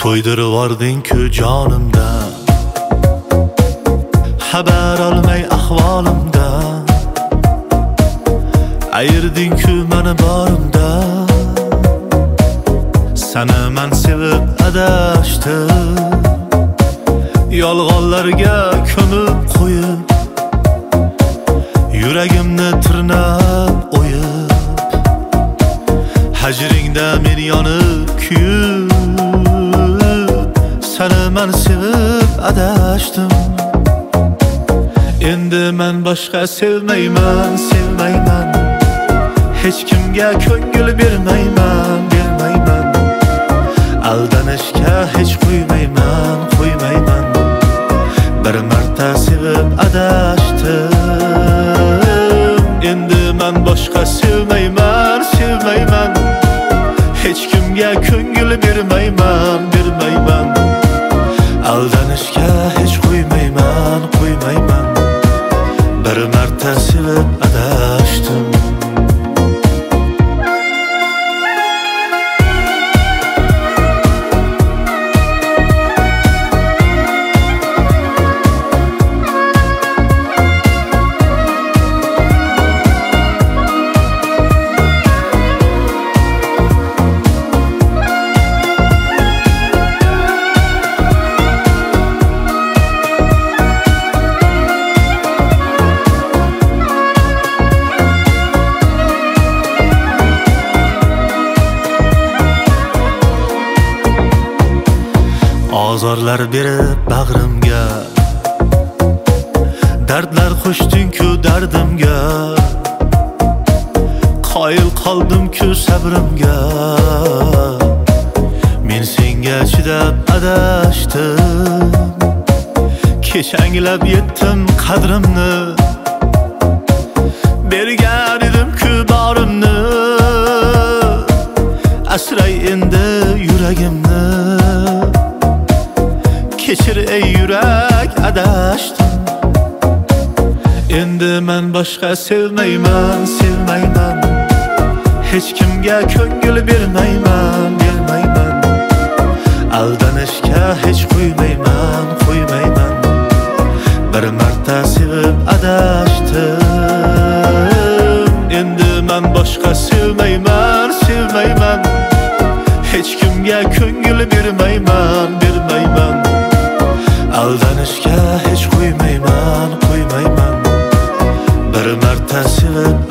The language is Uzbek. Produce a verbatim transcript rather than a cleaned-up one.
To'ydirvording-ku jonimdan, xabar olmay ahvolimdan. Ayirding-ku meni borimdan. Seni men sevib adashdim, yolg'onlarga ko'mib qo'yib, yuragimni tirnab o'yib. Hajringda men yonib kuyib, seni men sevib adashdim. Endi men boshqa sevmayman, sevmayman. Hech kimga ko'ngil bermayman, bermayman. Aldanishga hech qo'ymayman, qo'ymayman. Bir marta sevib adashdim. Endi men boshqa sevmayman, sevmayman. Hech kimga ko'ngil bermayman, bermayman. Aldanishga hech qo'ymayman, qo'ymayman. Bir marta sevib adashdim. Ozorlar berib bag'rimga, dardlar qo'shding-ku dardimga. Qoyil qoldim-ku sabrimga. Men senga chidab adashdim, kechanglab yetdim qadrimni. Bergan edim-ku borimni, asray endi yuragimni. Kechir ey yurak, adashdim. Endi men boshqa sevmayman, sevmayman. Hech kimga ko'ngil bermayman, bermayman. Aldanishga hech qo'ymayman, qo'ymayman. Bir marta sevib adashdim. Endi men boshqa sevmayman, sevmayman. Hech kimga ko'ngil bermayman, bermayman. Aldanishga hech qo'ymayman, qo'ymayman. Bir marta sevib